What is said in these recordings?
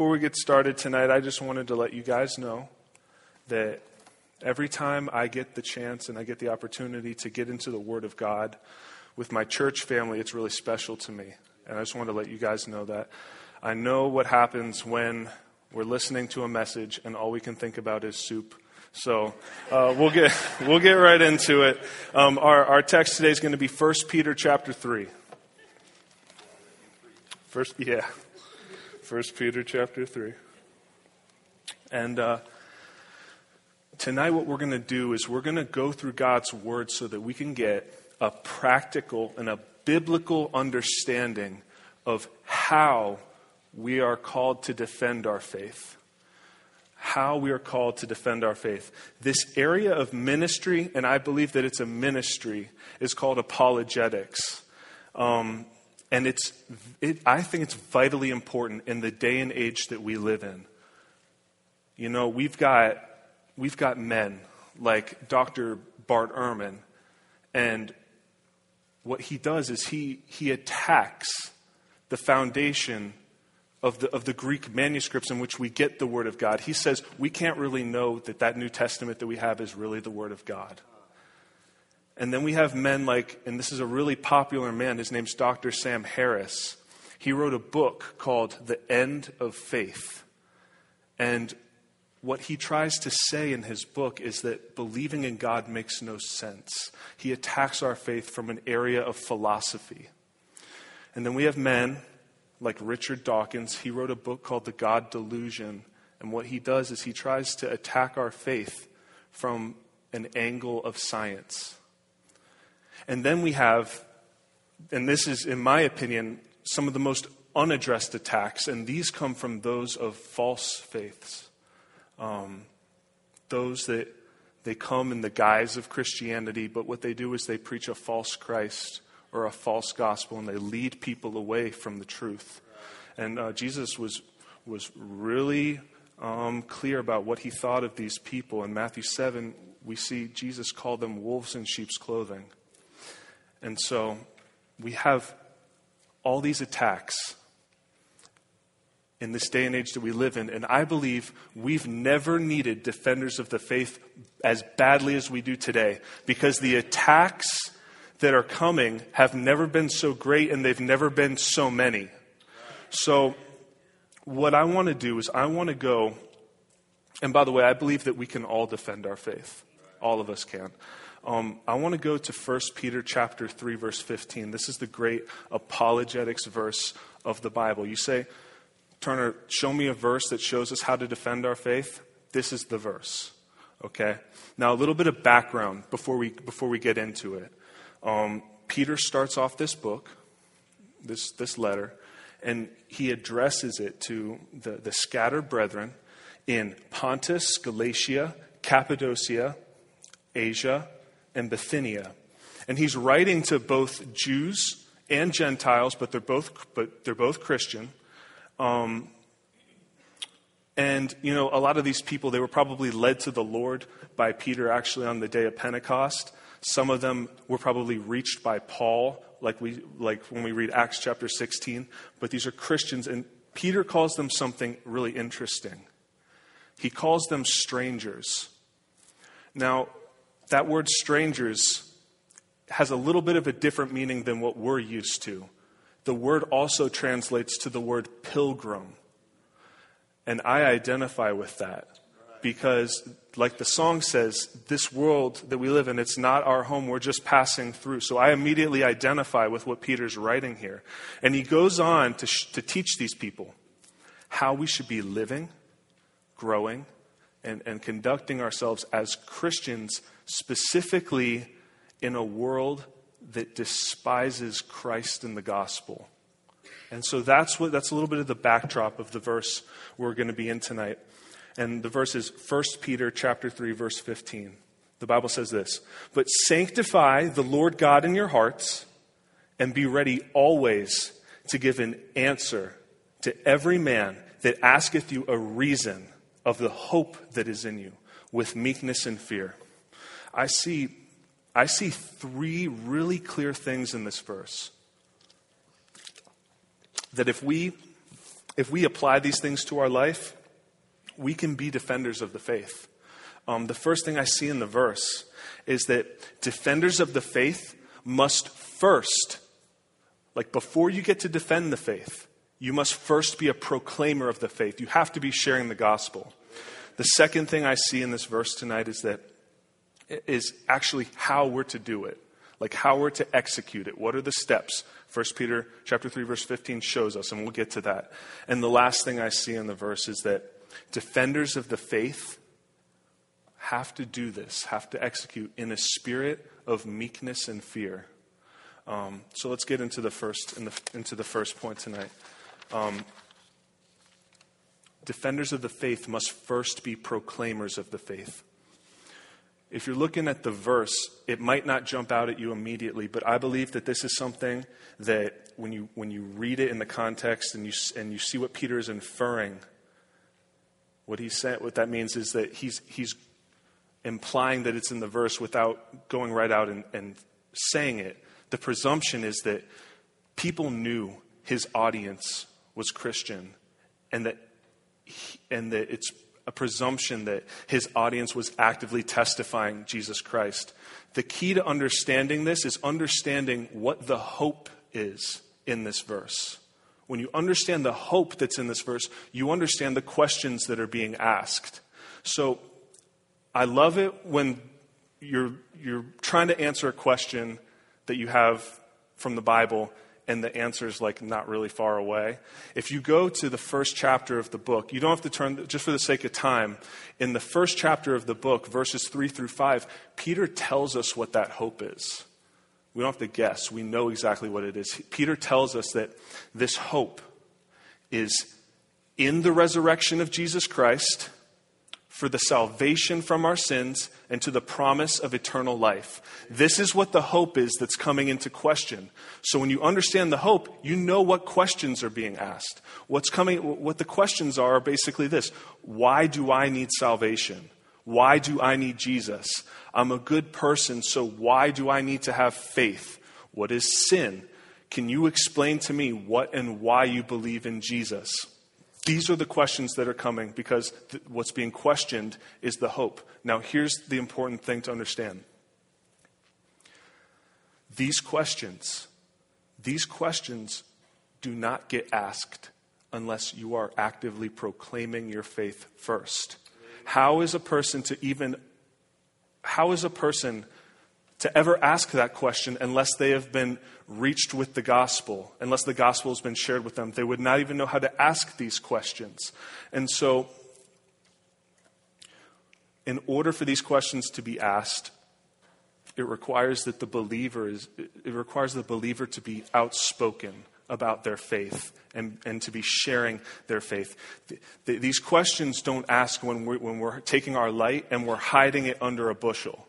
before we get started tonight, I just wanted to let you guys know that every time I get the chance and I get the opportunity to get into the Word of God with my church family, it's really special to me. And I just wanted to let you guys know that. I know what happens when we're listening to a message and all we can think about is soup. So we'll get right into it. Our text today is going to be 1 Peter chapter 3. 1 Peter chapter 3. And tonight what we're going to do is we're going to go through God's Word so that we can get a practical and a biblical understanding of how we are called to defend our faith. How we are called to defend our faith. This area of ministry, and I believe that it's a ministry, is called apologetics. And I think it's vitally important in the day and age that we live in. You know, we've got men like Dr. Bart Ehrman, and what he does is he attacks the foundation of the Greek manuscripts in which we get the Word of God. He says we can't really know that New Testament that we have is really the Word of God. And then we have men like, and this is a really popular man, his name's Dr. Sam Harris. He wrote a book called The End of Faith. And what he tries to say in his book is that believing in God makes no sense. He attacks our faith from an area of philosophy. And then we have men like Richard Dawkins. He wrote a book called The God Delusion. And what he does is he tries to attack our faith from an angle of science. And then we have, and this is, in my opinion, some of the most unaddressed attacks, and these come from those of false faiths. Those that they come in the guise of Christianity, but what they do is they preach a false Christ or a false gospel, and they lead people away from the truth. And Jesus was really clear about what he thought of these people. In Matthew 7, we see Jesus call them wolves in sheep's clothing. And so we have all these attacks in this day and age that we live in. And I believe we've never needed defenders of the faith as badly as we do today, because the attacks that are coming have never been so great and they've never been so many. So what I want to do is I want to go, and by the way, I believe that we can all defend our faith. All of us can. I want to go to 1 Peter chapter 3, verse 15. This is the great apologetics verse of the Bible. You say, Turner, show me a verse that shows us how to defend our faith. This is the verse. Okay? Now a little bit of background before we get into it. Peter starts off this book, this letter, and he addresses it to the scattered brethren in Pontus, Galatia, Cappadocia, Asia, and Bithynia. And he's writing to both Jews and Gentiles, but they're both Christian. And you know, a lot of these people, they were probably led to the Lord by Peter actually on the day of Pentecost. Some of them were probably reached by Paul, like when we read Acts chapter 16. But these are Christians, and Peter calls them something really interesting. He calls them strangers. Now, that word strangers has a little bit of a different meaning than what we're used to. The word also translates to the word pilgrim. And I identify with that because, like the song says, this world that we live in, it's not our home. We're just passing through. So I immediately identify with what Peter's writing here. And he goes on to teach these people how we should be living, growing, and conducting ourselves as Christians, specifically in a world that despises Christ and the gospel. And so that's a little bit of the backdrop of the verse we're going to be in tonight. And the verse is 1 Peter chapter 3, verse 15. The Bible says this, "But sanctify the Lord God in your hearts, and be ready always to give an answer to every man that asketh you a reason of the hope that is in you, with meekness and fear." I see three really clear things in this verse. That if we if we apply these things to our life, we can be defenders of the faith. The first thing I see in the verse is that defenders of the faith must first, like before you get to defend the faith, you must first be a proclaimer of the faith. You have to be sharing the gospel. The second thing I see in this verse tonight is actually how we're to do it, like how we're to execute it. What are the steps? 1 Peter chapter 3, verse 15 shows us, and we'll get to that. And the last thing I see in the verse is that defenders of the faith have to do this, have to execute in a spirit of meekness and fear. So let's get into the first point tonight. Defenders of the faith must first be proclaimers of the faith. If you're looking at the verse, it might not jump out at you immediately, but I believe that this is something that when you read it in the context and you see what Peter is inferring, what that means is that he's implying that it's in the verse without going right out and saying it. The presumption is that people knew his audience was Christian, and that it's a presumption that his audience was actively testifying Jesus Christ. The key to understanding this is understanding what the hope is in this verse. When you understand the hope that's in this verse, you understand the questions that are being asked. So I love it when you're trying to answer a question that you have from the Bible and the answer is like not really far away. If you go to the first chapter of the book, you don't have to turn, just for the sake of time, in the first chapter of the book, verses 3 through 5, Peter tells us what that hope is. We don't have to guess. We know exactly what it is. Peter tells us that this hope is in the resurrection of Jesus Christ for the salvation from our sins and to the promise of eternal life. This is what the hope is that's coming into question. So when you understand the hope, you know what questions are being asked. What the questions are basically this: why do I need salvation? Why do I need Jesus? I'm a good person, so why do I need to have faith? What is sin? Can you explain to me what and why you believe in Jesus? These are the questions that are coming because what's being questioned is the hope. Now, here's the important thing to understand. These questions do not get asked unless you are actively proclaiming your faith first. How is a person to ever ask that question unless they have been reached with the gospel, unless the gospel has been shared with them? They would not even know how to ask these questions. And so, in order for these questions to be asked, it requires the believer to be outspoken about their faith and to be sharing their faith. These questions don't ask when we're taking our light and we're hiding it under a bushel.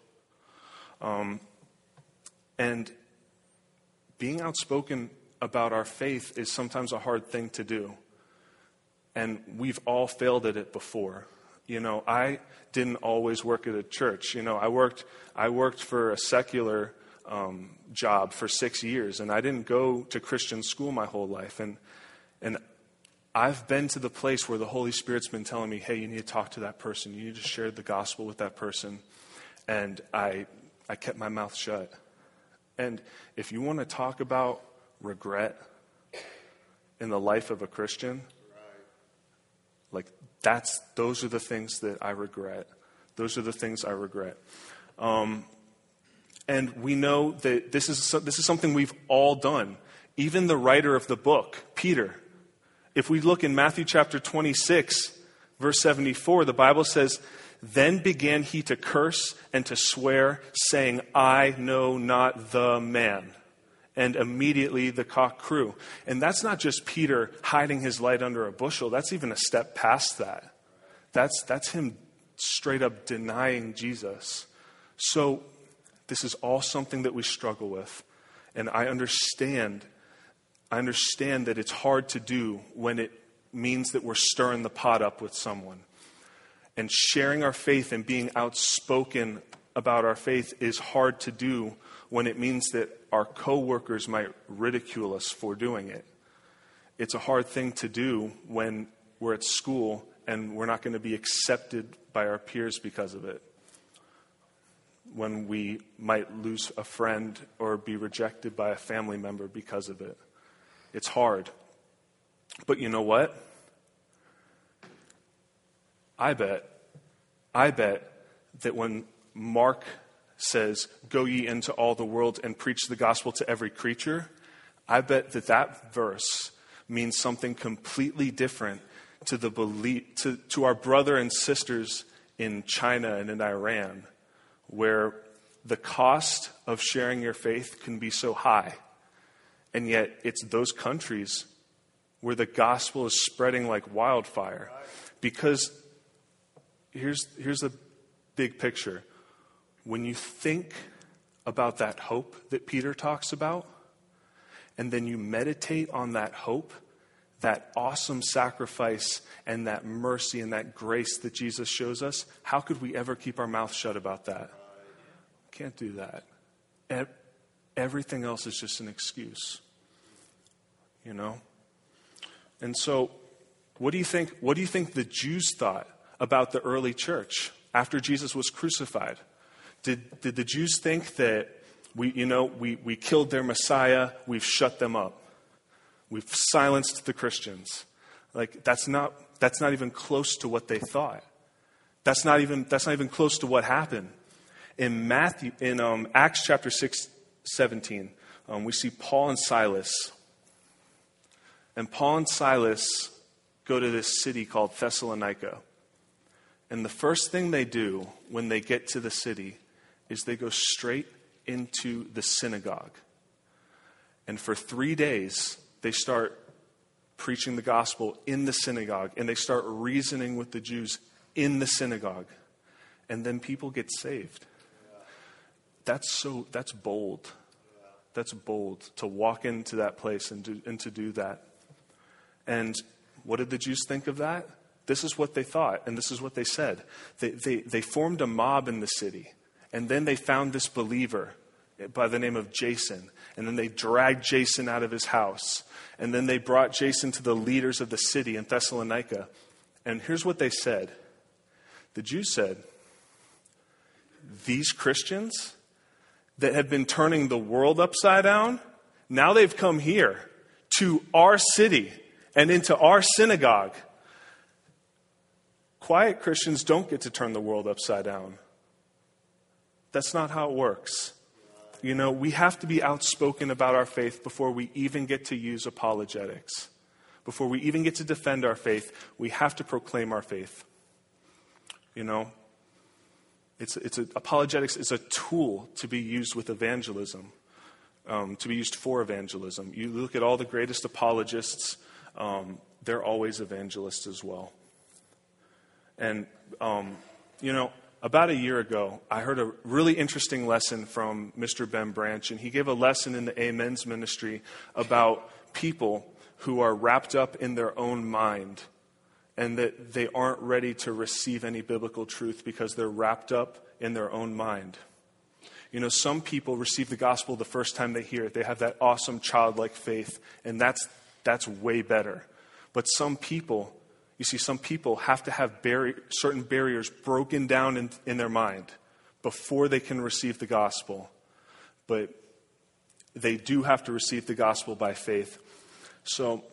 And being outspoken about our faith is sometimes a hard thing to do. And we've all failed at it before. You know, I didn't always work at a church. You know, I worked for a secular job for 6 years, and I didn't go to Christian school my whole life. And I've been to the place where the Holy Spirit's been telling me, hey, you need to talk to that person. You need to share the gospel with that person. And I kept my mouth shut. And if you want to talk about regret in the life of a Christian, like those are the things that I regret. Those are the things I regret. And we know that this is something we've all done. Even the writer of the book, Peter. If we look in Matthew chapter 26, verse 74, the Bible says, "Then began he to curse and to swear, saying, I know not the man. And immediately the cock crew." And that's not just Peter hiding his light under a bushel. That's even a step past that. That's him straight up denying Jesus. So this is all something that we struggle with. And I understand that it's hard to do when it means that we're stirring the pot up with someone. And sharing our faith and being outspoken about our faith is hard to do when it means that our coworkers might ridicule us for doing it. It's a hard thing to do when we're at school and we're not going to be accepted by our peers because of it. When we might lose a friend or be rejected by a family member because of it. It's hard. But you know what? I bet that when Mark says, "Go ye into all the world and preach the gospel to every creature," I bet that verse means something completely different to the belief to our brother and sisters in China and in Iran, where the cost of sharing your faith can be so high. And yet it's those countries where the gospel is spreading like wildfire. Because here's the big picture. When you think about that hope that Peter talks about, and then you meditate on that hope, that awesome sacrifice and that mercy and that grace that Jesus shows us, how could we ever keep our mouth shut about that? Can't do that. Everything else is just an excuse. You know? And so, what do you think the Jews thought about the early church after Jesus was crucified? Did the Jews think that we killed their Messiah, we've shut them up, we've silenced the Christians? Like that's not even close to what they thought. That's not even close to what happened. In Acts chapter 6:17, we see Paul and Silas. And Paul and Silas go to this city called Thessalonica. And the first thing they do when they get to the city is they go straight into the synagogue. And for 3 days, they start preaching the gospel in the synagogue. And they start reasoning with the Jews in the synagogue. And then people get saved. That's bold. That's bold to walk into that place and to do that. And what did the Jews think of that? This is what they thought, and this is what they said. They formed a mob in the city, and then they found this believer by the name of Jason, and then they dragged Jason out of his house, and then they brought Jason to the leaders of the city in Thessalonica. And here's what they said. The Jews said, "These Christians that have been turning the world upside down, now they've come here to our city and into our synagogue. Quiet Christians don't get to turn the world upside down. That's not how it works. You know, we have to be outspoken about our faith before we even get to use apologetics. Before we even get to defend our faith, we have to proclaim our faith. You know, apologetics is a tool to be used with evangelism, to be used for evangelism. You look at all the greatest apologists, they're always evangelists as well. And, about a year ago, I heard a really interesting lesson from Mr. Ben Branch, and he gave a lesson in the Amen's ministry about people who are wrapped up in their own mind and that they aren't ready to receive any biblical truth because they're wrapped up in their own mind. You know, some people receive the gospel the first time they hear it. They have that awesome childlike faith, and that's way better. But some people have to have certain barriers broken down in their mind before they can receive the gospel. But they do have to receive the gospel by faith. So,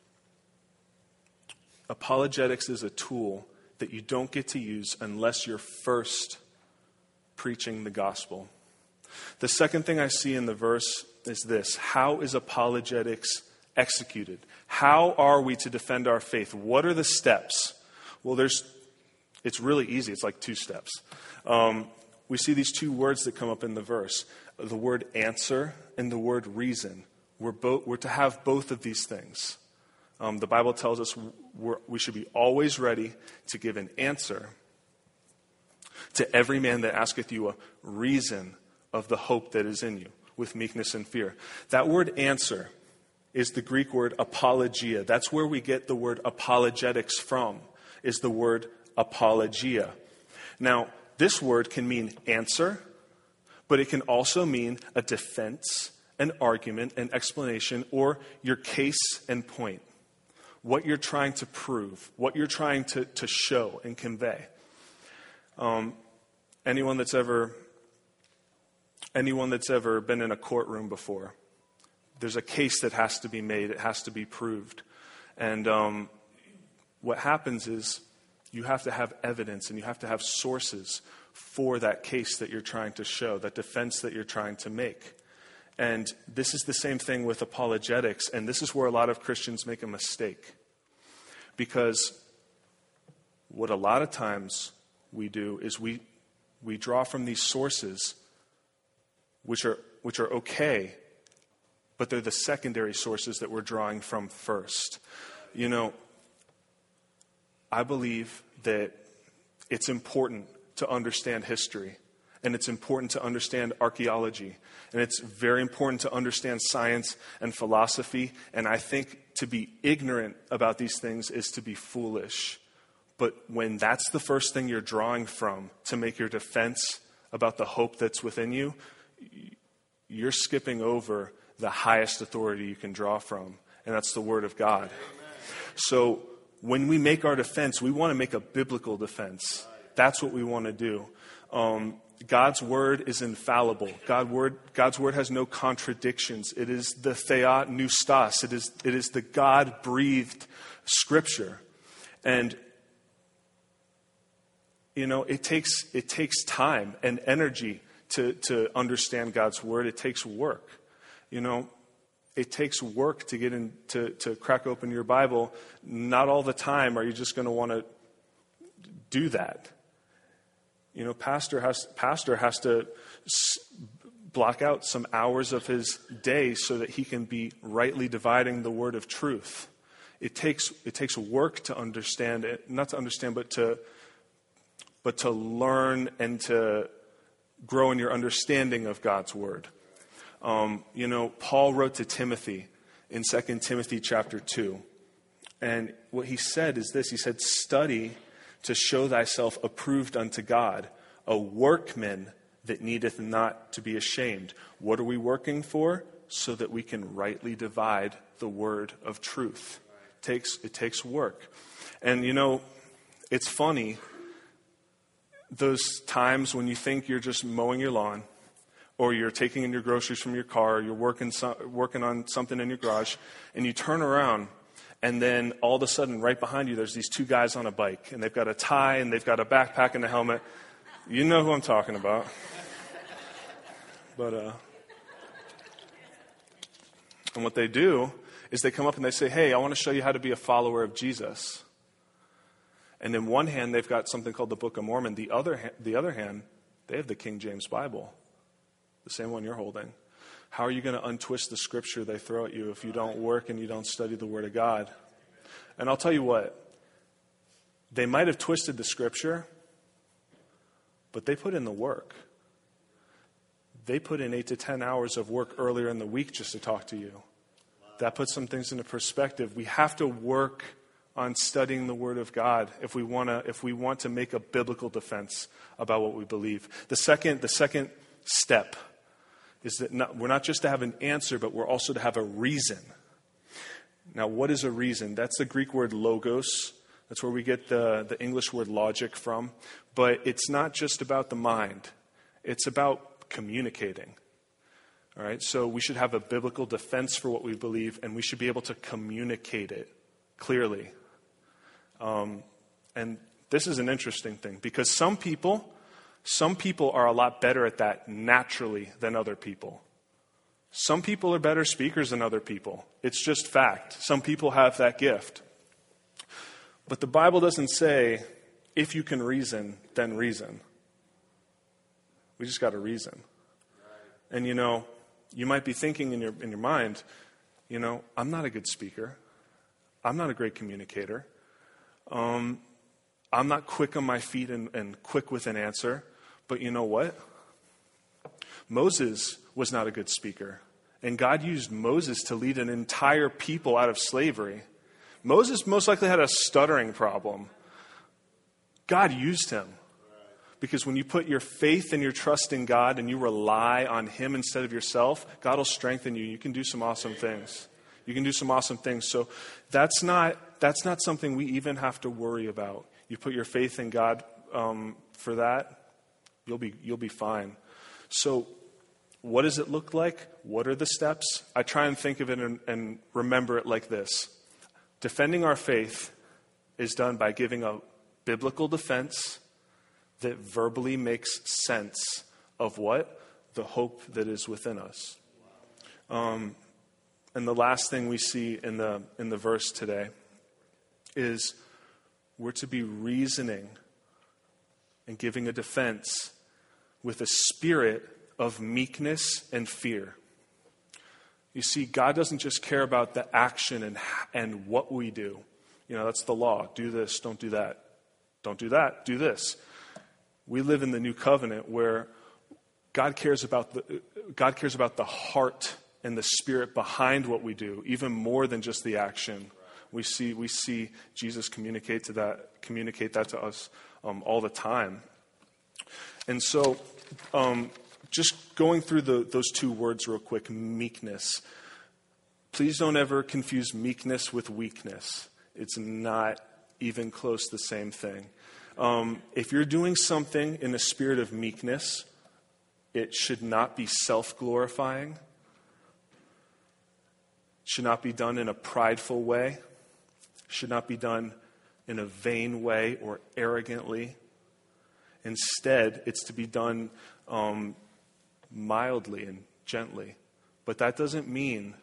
apologetics is a tool that you don't get to use unless you're first preaching the gospel. The second thing I see in the verse is this: how is apologetics executed? How are we to defend our faith? What are the steps? Well, it's really easy. It's like 2 steps. We see these 2 words that come up in the verse: the word answer and the word reason. We're to have both of these things. The Bible tells us we should be always ready to give an answer to every man that asketh you a reason of the hope that is in you, with meekness and fear. That word answer is the Greek word apologia. That's where we get the word apologetics from, is the word apologia. Now, this word can mean answer, but it can also mean a defense, an argument, an explanation, or your case and point. what you're trying to prove, what you're trying to show and convey. Anyone that's ever been in a courtroom before, there's a case that has to be made. It has to be proved. And what happens is you have to have evidence and you have to have sources for that case that you're trying to show, that defense that you're trying to make. And this is the same thing with apologetics, and this is where a lot of Christians make a mistake. Because what a lot of times we do is we draw from these sources which are okay, but they're the secondary sources that we're drawing from first. You know, I believe that it's important to understand history, and it's important to understand archaeology, and it's very important to understand science and philosophy, and I think to be ignorant about these things is to be foolish. But when that's the first thing you're drawing from to make your defense about the hope that's within you, you're skipping over the highest authority you can draw from, and that's the Word of God. So when we make our defense, we want to make a biblical defense. That's what we want to do. God's Word is infallible. God's Word has no contradictions. It is the theopneustos. It is the God-breathed Scripture. And you know, it takes time and energy to understand God's Word. It takes work. You know, it takes work to get in to crack open your Bible. Not all the time are you just going to want to do that. You know, pastor has to block out some hours of his day so that he can be rightly dividing the word of truth. It takes work to understand it, not to understand, but to learn and to grow in your understanding of God's word. You know, Paul wrote to Timothy in 2 Timothy chapter 2. And what he said is this. He said, "Study to show thyself approved unto God, a workman that needeth not to be ashamed." What are we working for? So that we can rightly divide the word of truth. It takes work. And you know, it's funny, those times when you think you're just mowing your lawn, or you're taking in your groceries from your car, or you're working on something in your garage, and you turn around, and then all of a sudden, right behind you, there's these two guys on a bike, and they've got a tie, and they've got a backpack and a helmet. You know who I'm talking about. But and what they do is they come up and they say, "Hey, I want to show you how to be a follower of Jesus." And in one hand, they've got something called the Book of Mormon. The other hand, they have the King James Bible, the same one you're holding. How are you going to untwist the scripture they throw at you if you don't work and you don't study the Word of God? And I'll tell you what, they might have twisted the scripture, but they put in the work. They put in 8 to 10 hours of work earlier in the week just to talk to you. That puts some things into perspective. We have to work on studying the Word of God if we want to make a biblical defense about what we believe. The second step is that we're not just to have an answer, but we're also to have a reason. Now, what is a reason? That's the Greek word logos. That's where we get the English word logic from. But it's not just about the mind. It's about communicating. All right? So we should have a biblical defense for what we believe, and we should be able to communicate it clearly. And this is an interesting thing, because some people are a lot better at that naturally than other people. Some people are better speakers than other people. It's just fact. Some people have that gift. But the Bible doesn't say, if you can reason, then reason. We just got to reason. And you know, you might be thinking in your mind, you know, I'm not a good speaker. I'm not a great communicator. I'm not quick on my feet and quick with an answer. But you know what? Moses was not a good speaker. And God used Moses to lead an entire people out of slavery. Moses most likely had a stuttering problem. God used him. Because when you put your faith and your trust in God and you rely on Him instead of yourself, God will strengthen you. You can do some awesome things. You can do some awesome things. So that's not something we even have to worry about. You put your faith in God for that, you'll be fine. So what does it look like? What are the steps? I try and think of it and remember it like this. Defending our faith is done by giving a biblical defense that verbally makes sense of what? The hope that is within us. And the last thing we see in the verse today is we're to be reasoning and giving a defense with a spirit of meekness and fear. You see, God doesn't just care about the action and what we do. That's the law. Do this, don't do that. Don't do that, do this. We live in the new covenant where God cares about the heart and the spirit behind what we do, even more than just the action. We see Jesus communicate that to us all the time. And so, just going through those two words real quick, meekness. Please don't ever confuse meekness with weakness. It's not even close to the same thing. If you're doing something in a spirit of meekness, it should not be self-glorifying. It should not be done in a prideful way. It should not be done in a vain way or arrogantly. Instead, it's to be done mildly and gently. But that doesn't mean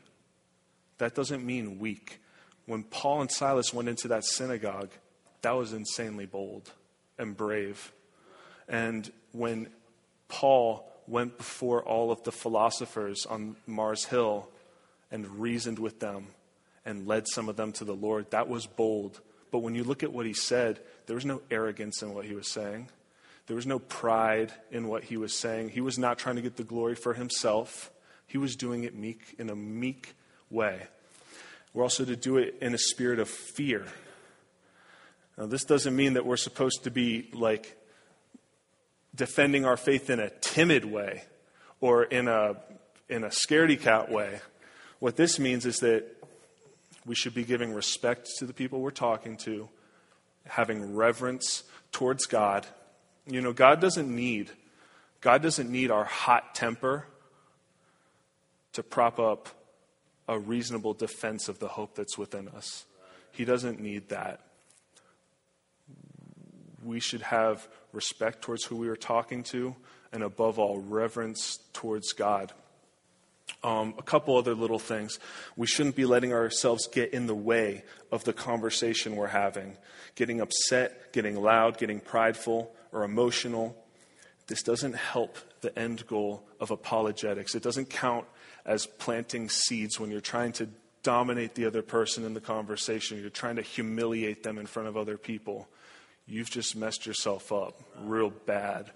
weak. When Paul and Silas went into that synagogue, that was insanely bold and brave. And when Paul went before all of the philosophers on Mars Hill and reasoned with them and led some of them to the Lord, that was bold. But when you look at what he said, there was no arrogance in what he was saying. There was no pride in what he was saying. He was not trying to get the glory for himself. He was doing it in a meek way. We're also to do it in a spirit of fear. Now, this doesn't mean that we're supposed to be like defending our faith in a timid way or in a scaredy cat way. What this means is that we should be giving respect to the people we're talking to, having reverence towards God. God doesn't need our hot temper to prop up a reasonable defense of the hope that's within us. He doesn't need that. We should have respect towards who we are talking to, and above all, reverence towards God. A couple other little things. We shouldn't be letting ourselves get in the way of the conversation we're having. Getting upset, getting loud, getting prideful or emotional. This doesn't help the end goal of apologetics. It doesn't count as planting seeds when you're trying to dominate the other person in the conversation. You're trying to humiliate them in front of other people. You've just messed yourself up real bad.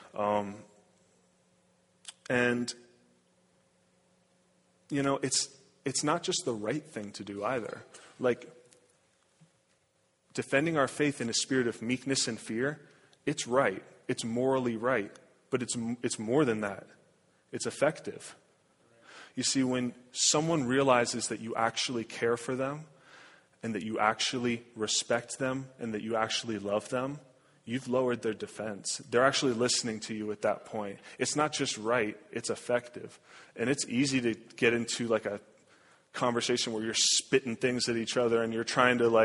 It's not just the right thing to do either. Like, defending our faith in a spirit of meekness and fear, it's right. It's morally right. But it's more than that. It's effective. You see, when someone realizes that you actually care for them and that you actually respect them and that you actually love them, you've lowered their defense. They're actually listening to you at that point. It's not just right, it's effective. And it's easy to get into like a conversation where you're spitting things at each other and you're trying to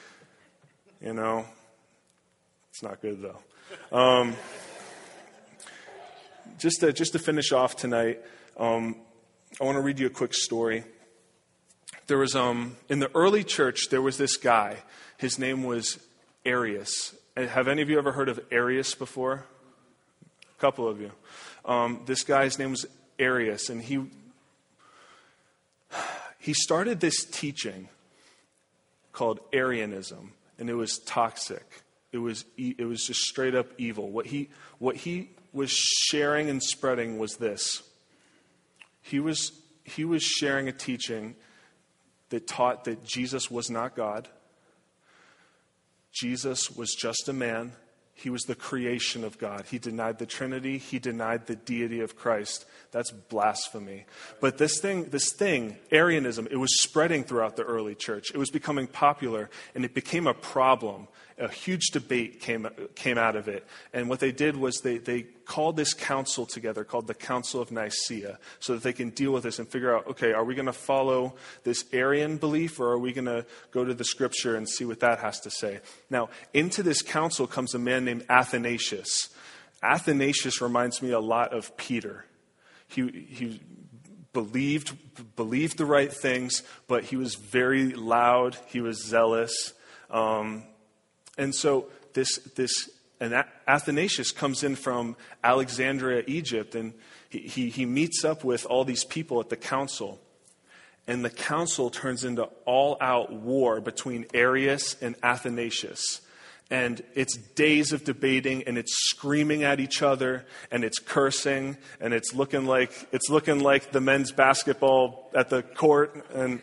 it's not good though. Just to finish off tonight, I want to read you a quick story. There was, in the early church, there was this guy. His name was Arius. Have any of you ever heard of Arius before? A couple of you. This guy's name was Arius, and he started this teaching called Arianism, and it was toxic. It was just straight up evil. What he was sharing and spreading was this. He was sharing a teaching that taught that Jesus was not God. Jesus was just a man, He was the creation of God. He denied the Trinity. He denied the deity of Christ. That's blasphemy. But this thing, Arianism, it was spreading throughout the early church. It was becoming popular, and it became a problem. A huge debate came out of it. And what they did was they called this council together called the Council of Nicaea so that they can deal with this and figure out, okay, are we going to follow this Arian belief, or are we going to go to the scripture and see what that has to say? Now, into this council comes a man named Athanasius. Athanasius reminds me a lot of Peter. He believed the right things, but he was very loud. He was zealous. And so and Athanasius comes in from Alexandria, Egypt, and he meets up with all these people at the council. And the council turns into all-out war between Arius and Athanasius. And it's days of debating, and it's screaming at each other, and it's cursing, and it's looking like the men's basketball at the court. And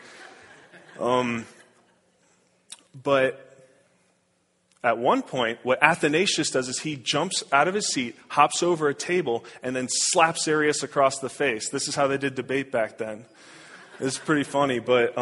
but at one point, what Athanasius does is he jumps out of his seat, hops over a table, and then slaps Arius across the face. This is how they did debate back then. It's pretty funny, but,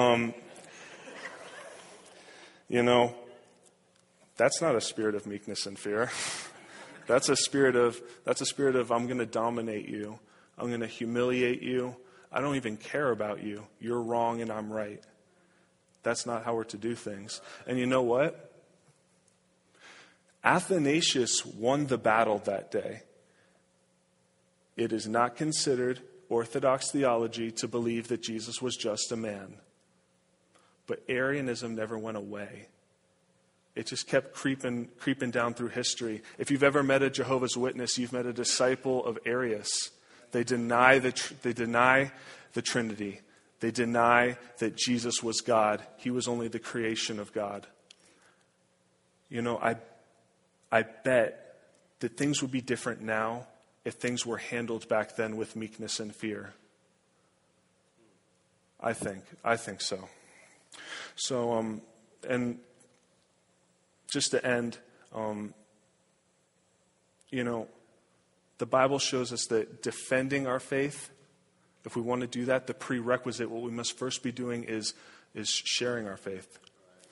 that's not a spirit of meekness and fear. That's a spirit of I'm going to dominate you. I'm going to humiliate you. I don't even care about you. You're wrong and I'm right. That's not how we're to do things. And you know what? Athanasius won the battle that day. It is not considered Orthodox theology to believe that Jesus was just a man. But Arianism never went away. It just kept creeping down through history. If you've ever met a Jehovah's Witness, you've met a disciple of Arius. They deny the Trinity. They deny that Jesus was God. He was only the creation of God. I bet that things would be different now if things were handled back then with meekness and fear. I think so. So, and just to end, the Bible shows us that defending our faith, if we want to do that, the prerequisite, what we must first be doing is sharing our faith.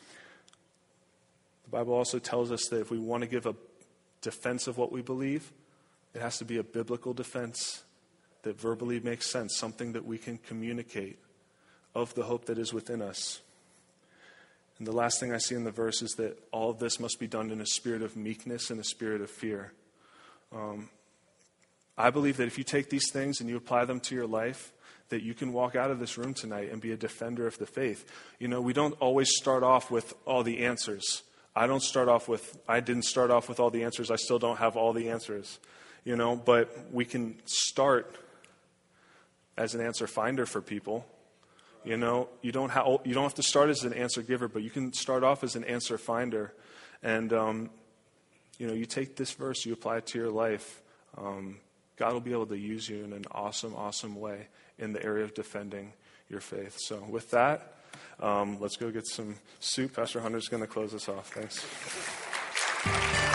The Bible also tells us that if we want to give a defense of what we believe, it has to be a biblical defense that verbally makes sense, something that we can communicate of the hope that is within us. And the last thing I see in the verse is that all of this must be done in a spirit of meekness and a spirit of fear. I believe that if you take these things and you apply them to your life, that you can walk out of this room tonight and be a defender of the faith. We don't always start off with all the answers. I didn't start off with all the answers. I still don't have all the answers, but we can start as an answer finder for people. You don't have to start as an answer giver, but you can start off as an answer finder. And, you take this verse, you apply it to your life. God will be able to use you in an awesome, awesome way in the area of defending your faith. So with that, let's go get some soup. Pastor Hunter's going to close us off. Thanks.